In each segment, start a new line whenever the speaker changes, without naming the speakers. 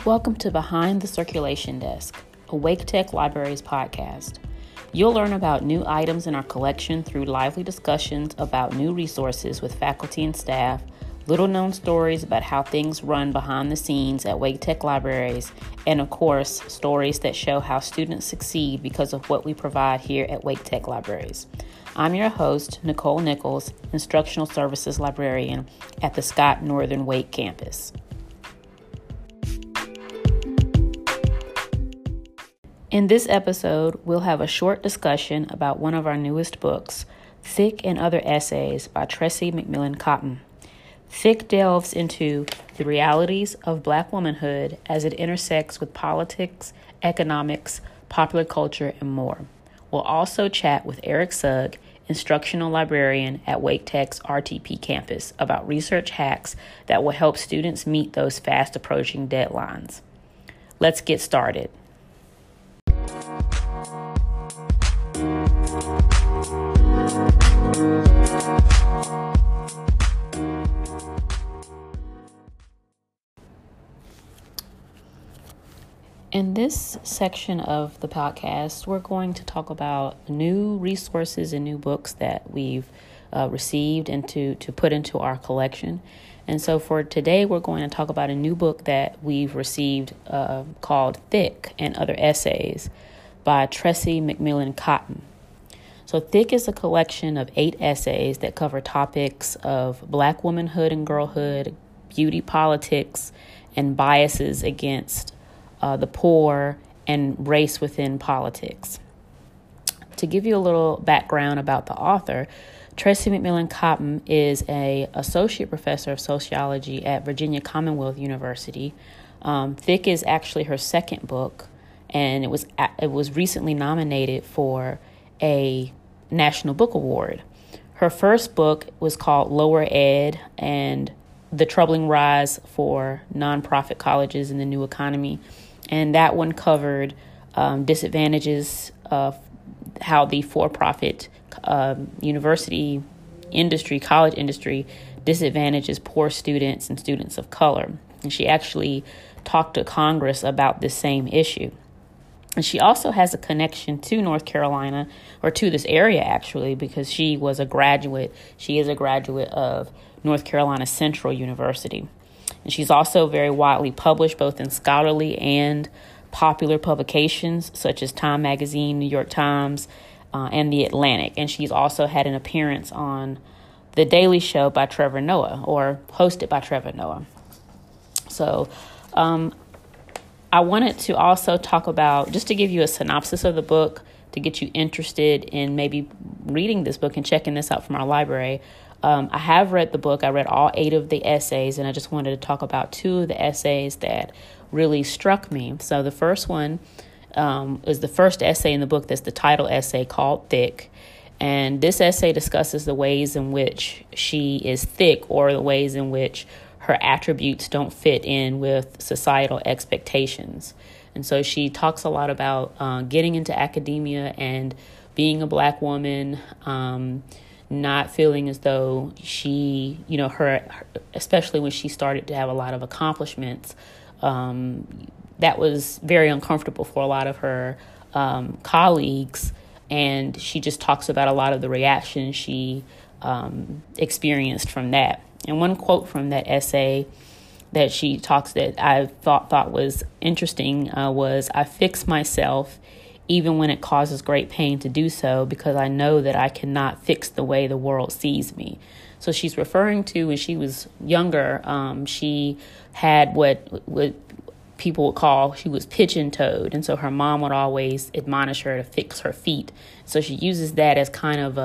Welcome to Behind the Circulation Desk, a Wake Tech Libraries podcast. You'll learn about new items in our collection through lively discussions about new resources with faculty and staff, little-known stories about how things run behind the scenes at Wake Tech Libraries, and of course, stories that show how students succeed because of what we provide here at Wake Tech Libraries. I'm your host, Nicole Nichols, Instructional Services Librarian at the Scott Northern Wake campus. In this episode, we'll have a short discussion about one of our newest books, Thick and Other Essays by Tressie McMillan Cottom. Thick delves into the realities of Black womanhood as it intersects with politics, economics, popular culture, and more. We'll also chat with Eric Sugg, instructional librarian at Wake Tech's RTP campus, about research hacks that will help students meet those fast-approaching deadlines. Let's get started. In this section of the podcast, we're going to talk about new resources and new books that we've received and to put into our collection. And so for today, we're going to talk about a new book that we've received called Thick and Other Essays by Tressie McMillan Cottom. So Thick is a collection of 8 essays that cover topics of Black womanhood and girlhood, beauty politics, and biases against the poor, and race within politics. To give you a little background about the author, Tressie McMillan Cottom is an associate professor of sociology at Virginia Commonwealth University. Thick is actually her second book, and it was recently nominated for a National Book Award. Her first book was called Lower Ed and the Troubling Rise for Nonprofit Colleges in the New Economy. And that one covered disadvantages of how the for-profit university industry, college industry, disadvantages poor students and students of color. And she actually talked to Congress about this same issue. And she also has a connection to North Carolina, or to this area actually, because she is a graduate of North Carolina Central University. And she's also very widely published both in scholarly and popular publications such as Time Magazine, New York Times, and The Atlantic. And she's also had an appearance on The Daily Show by Trevor Noah, or hosted by Trevor Noah. So I wanted to also talk about, just to give you a synopsis of the book, to get you interested in maybe reading this book and checking this out from our library. I have read the book. I read all 8 of the essays, and I just wanted to talk about 2 of the essays that really struck me. So the first one is the first essay in the book. That's the title essay, called Thick. And this essay discusses the ways in which she is thick, or the ways in which her attributes don't fit in with societal expectations. And so she talks a lot about getting into academia and being a Black woman, not feeling as though she, her, especially when she started to have a lot of accomplishments, that was very uncomfortable for a lot of her colleagues. And she just talks about a lot of the reactions she experienced from that. And one quote from that essay that she talks that I thought was interesting was, "I fix myself even when it causes great pain to do so, because I know that I cannot fix the way the world sees me." So she's referring to when she was younger, she had what people would call, she was pigeon-toed. And so her mom would always admonish her to fix her feet. So she uses that as kind of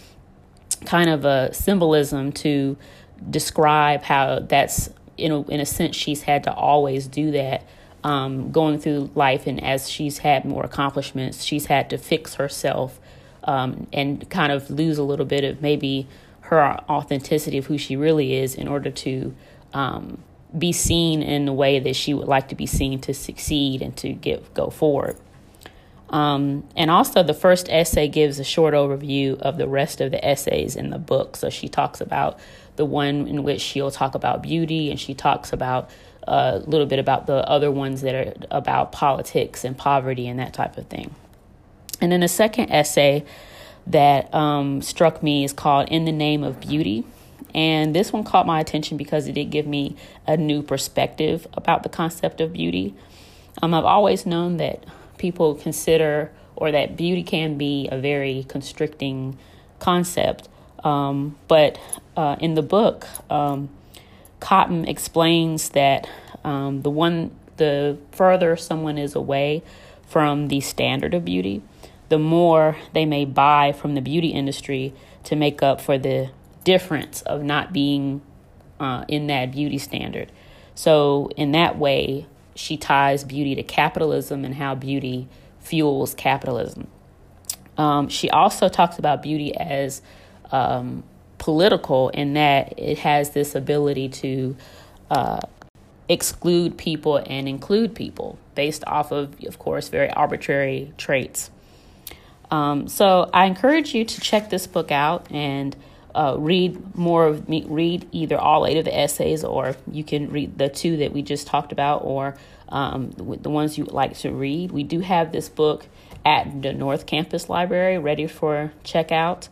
a symbolism to describe how that's, in a sense, she's had to always do that. Going through life, and as she's had more accomplishments, she's had to fix herself and kind of lose a little bit of maybe her authenticity of who she really is in order to be seen in the way that she would like to be seen to succeed and to go forward. And also the first essay gives a short overview of the rest of the essays in the book. So she talks about the one in which she'll talk about beauty, and she talks about a little bit about the other ones that are about politics and poverty and that type of thing. And then the second essay that struck me is called In the Name of Beauty. And this one caught my attention because it did give me a new perspective about the concept of beauty. I've always known that people consider, or that beauty can be a very constricting concept. But in the book, Cottom explains that the further someone is away from the standard of beauty, the more they may buy from the beauty industry to make up for the difference of not being in that beauty standard. So in that way, she ties beauty to capitalism and how beauty fuels capitalism. She also talks about beauty as political, in that it has this ability to exclude people and include people based off of course, very arbitrary traits. So I encourage you to check this book out and read either all 8 of the essays, or you can read the 2 that we just talked about, or the ones you would like to read. We do have this book at the North Campus Library ready for checkout.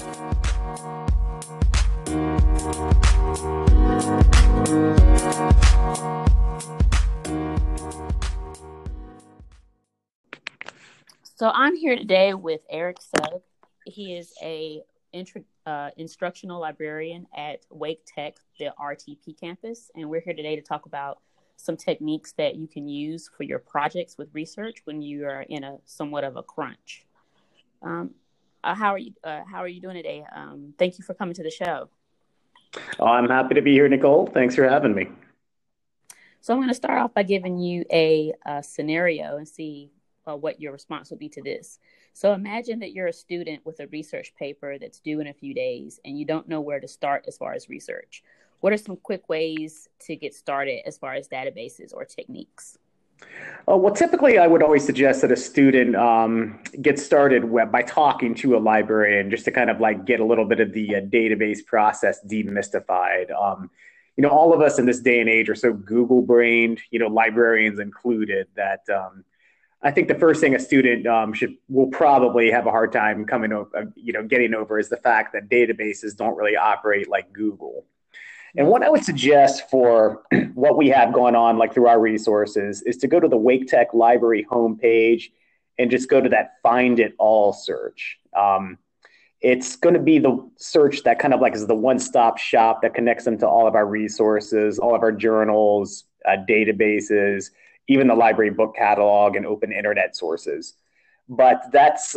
So I'm here today with Eric Sugg. He is a instructional librarian at Wake Tech, the RTP campus, and we're here today to talk about some techniques that you can use for your projects with research when you are in a somewhat of a crunch. How are you doing today? Thank you for coming to the show.
Oh, I'm happy to be here, Nicole. Thanks for having me.
So I'm going to start off by giving you a scenario and see what your response would be to this. So imagine that you're a student with a research paper that's due in a few days, and you don't know where to start as far as research. What are some quick ways to get started as far as databases or techniques?
Well, typically, I would always suggest that a student get started by talking to a librarian, just to kind of like get a little bit of the database process demystified. All of us in this day and age are so Google brained, librarians included, that I think the first thing a student will probably have a hard time getting over is the fact that databases don't really operate like Google. And what I would suggest for what we have going on, like through our resources, is to go to the Wake Tech Library homepage and just go to that Find It All search. It's going to be the search that kind of like is the one-stop shop that connects them to all of our resources, all of our journals, databases, even the library book catalog and open internet sources. But that's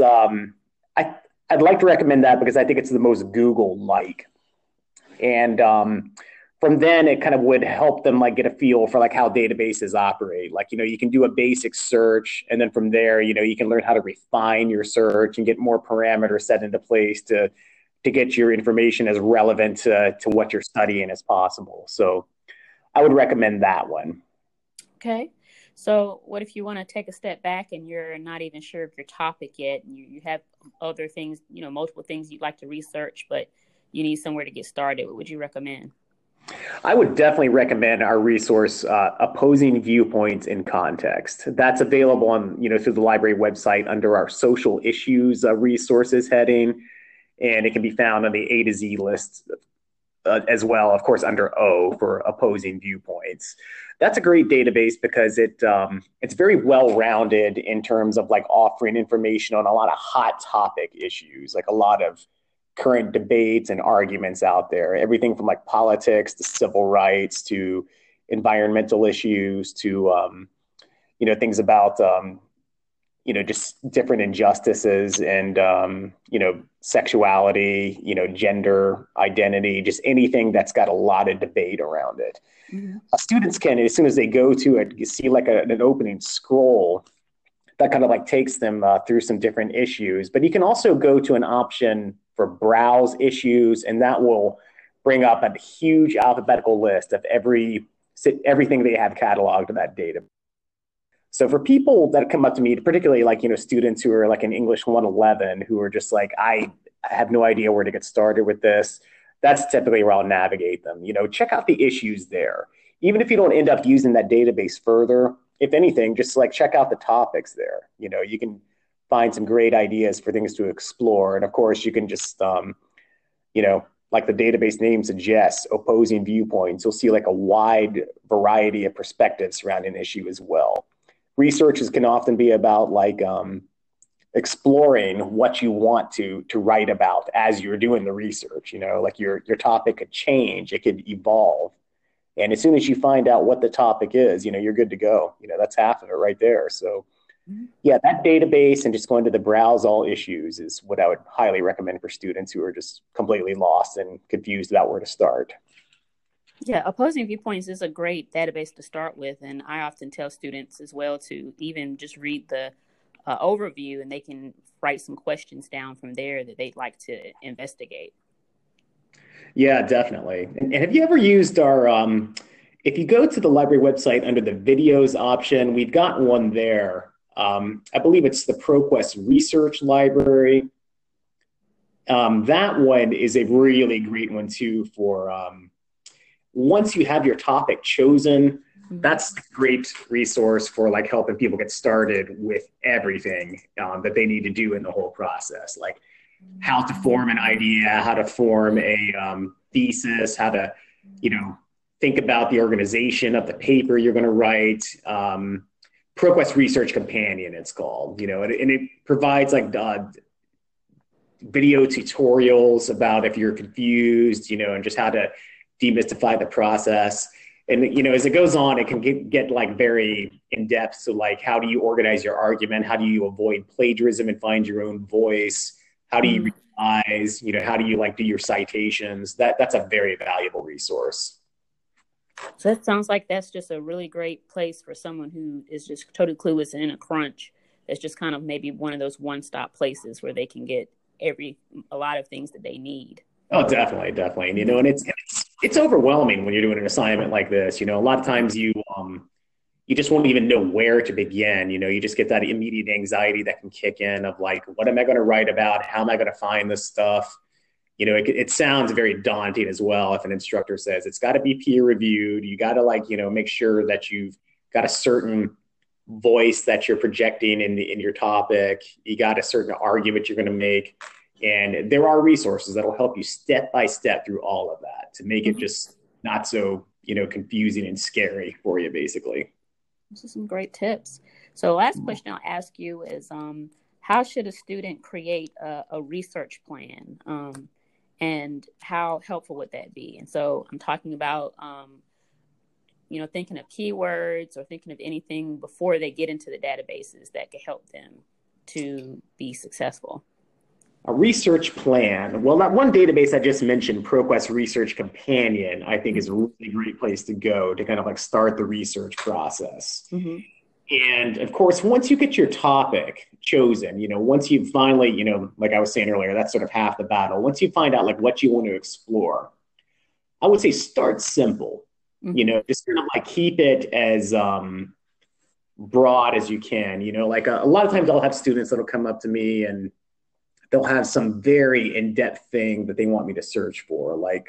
I'd like to recommend that because I think it's the most Google-like. And from then, it kind of would help them like get a feel for like how databases operate. Like, you can do a basic search, and then from there, you can learn how to refine your search and get more parameters set into place to get your information as relevant to what you're studying as possible. So I would recommend that one.
Okay. So what if you want to take a step back and you're not even sure of your topic yet, and you have other things, multiple things you'd like to research, but you need somewhere to get started? What would you recommend?
I would definitely recommend our resource, Opposing Viewpoints in Context. That's available on, through the library website under our social issues resources heading, and it can be found on the A to Z list as well, of course, under O for Opposing Viewpoints. That's a great database because it's very well-rounded in terms of like offering information on a lot of hot topic issues, like a lot of current debates and arguments out there, everything from like politics to civil rights to environmental issues to, things about, just different injustices and, sexuality, gender identity, just anything that's got a lot of debate around it. Mm-hmm. Students can, as soon as they go to it, you see like an opening scroll that kind of like takes them through some different issues. But you can also go to an option for browse issues, and that will bring up a huge alphabetical list of everything they have cataloged in that data. So for people that come up to me, particularly like, students who are like in English 111, who are just like, I have no idea where to get started with this, that's typically where I'll navigate them. Check out the issues there. even if you don't end up using that database further, if anything, just like check out the topics there. You can find some great ideas for things to explore. And of course, you can just, like the database name suggests, opposing viewpoints. You'll see like a wide variety of perspectives surrounding an issue as well. Researches can often be about like exploring what you want to write about as you're doing the research. Like your topic could change, it could evolve. And as soon as you find out what the topic is, you're good to go. That's half of it right there. So yeah, that database and just going to the browse all issues is what I would highly recommend for students who are just completely lost and confused about where to start.
Yeah, opposing viewpoints is a great database to start with. And I often tell students as well to even just read the overview, and they can write some questions down from there that they'd like to investigate.
Yeah, definitely. And have you ever used our, if you go to the library website under the videos option, we've got one there. I believe it's the ProQuest Research Library. That one is a really great one too for once you have your topic chosen, that's a great resource for like helping people get started with everything that they need to do in the whole process. Like how to form an idea, how to form a thesis, how to, think about the organization of the paper you're going to write. ProQuest Research Companion, it's called, and it provides like video tutorials about if you're confused, and just how to demystify the process. And, as it goes on, it can get like very in depth. So like, how do you organize your argument? How do you avoid plagiarism and find your own voice? How do you revise? How do you like do your citations? That's a very valuable resource.
So that sounds like that's just a really great place for someone who is just totally clueless and in a crunch. It's just kind of maybe one of those one-stop places where they can get a lot of things that they need.
Oh, definitely. And it's overwhelming when you're doing an assignment like this. A lot of times you just won't even know where to begin. You just get that immediate anxiety that can kick in of like, what am I going to write about? How am I going to find this stuff? It sounds very daunting as well if an instructor says it's got to be peer reviewed. You got to make sure that you've got a certain voice that you're projecting in your topic. You got a certain argument you're going to make. And there are resources that will help you step by step through all of that to make it just not so, confusing and scary for you, basically.
Those are some great tips. So last question I'll ask you is, how should a student create a research plan? And how helpful would that be? And so I'm talking about, thinking of keywords or thinking of anything before they get into the databases that could help them to be successful.
A research plan. Well, that one database I just mentioned, ProQuest Research Companion, I think is a really great place to go to kind of like start the research process. Mm-hmm. And of course, once you get your topic chosen, once you finally, like I was saying earlier, that's sort of half the battle. Once you find out like what you want to explore, I would say start simple, just kind of like keep it as broad as you can. Like a lot of times I'll have students that'll come up to me and they'll have some very in-depth thing that they want me to search for. Like,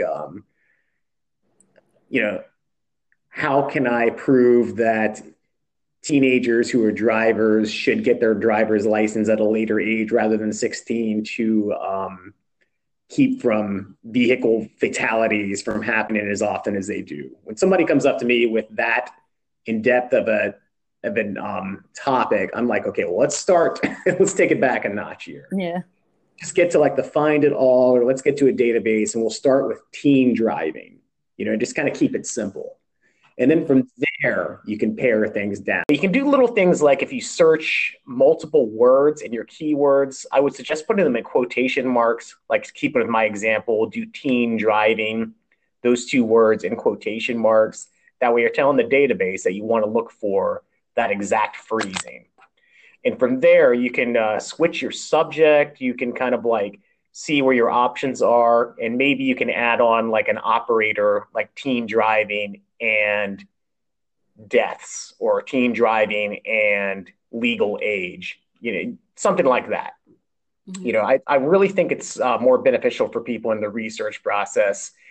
how can I prove that teenagers who are drivers should get their driver's license at a later age rather than 16 to keep from vehicle fatalities from happening as often as they do? When somebody comes up to me with that in-depth of an topic, I'm like, okay, well, let's start. Let's take it back a notch here.
Yeah.
Just get to like the find it all, or let's get to a database, and we'll start with teen driving, just kind of keep it simple. And then from there, you can pare things down. You can do little things like if you search multiple words in your keywords, I would suggest putting them in quotation marks, like keep it with my example, do teen driving, those two words in quotation marks. That way you're telling the database that you want to look for that exact phrasing. And from there, you can switch your subject. You can kind of like see where your options are. And maybe you can add on like an operator, like teen driving and deaths, or teen driving and legal age, something like that. Mm-hmm. I really think it's more beneficial for people in the research process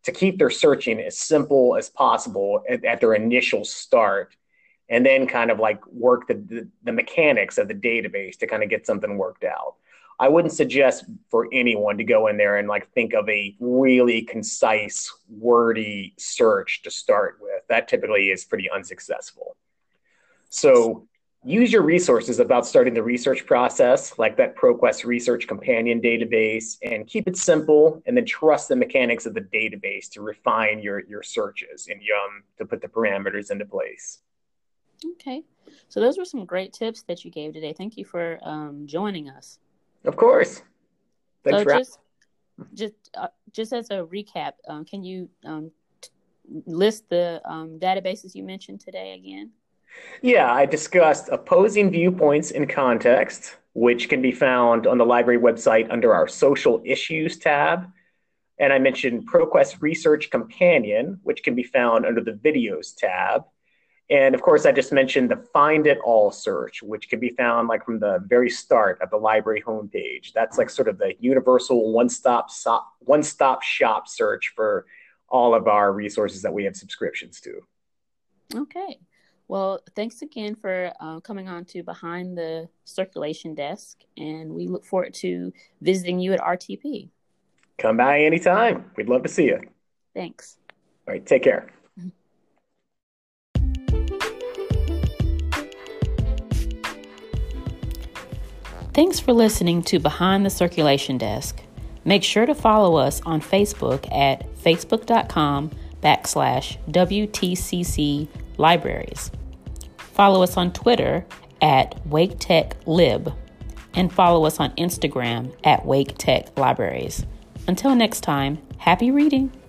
to keep their searching as simple as possible at their initial start, and then kind of like work the mechanics of the database to kind of get something worked out. I wouldn't suggest for anyone to go in there and like think of a really concise, wordy search to start with. That typically is pretty unsuccessful. So use your resources about starting the research process, like that ProQuest Research Companion database, and keep it simple, and then trust the mechanics of the database to refine your searches and to put the parameters into place.
Okay. So those were some great tips that you gave today. Thank you for joining us.
Of course. Thanks
so
for
just as a recap, can you list the databases you mentioned today again?
Yeah, I discussed opposing viewpoints in context, which can be found on the library website under our social issues tab. And I mentioned ProQuest Research Companion, which can be found under the videos tab. And of course, I just mentioned the Find It All search, which can be found like from the very start of the library homepage. That's like sort of the universal one-stop shop search for all of our resources that we have subscriptions to.
Okay. Well, thanks again for coming on to Behind the Circulation Desk, and we look forward to visiting you at RTP.
Come by anytime. We'd love to see you.
Thanks.
All right, take care.
Thanks for listening to Behind the Circulation Desk. Make sure to follow us on Facebook at facebook.com/WTCC Libraries. Follow us on Twitter at WakeTechLib, and follow us on Instagram at WakeTech Libraries. Until next time, happy reading.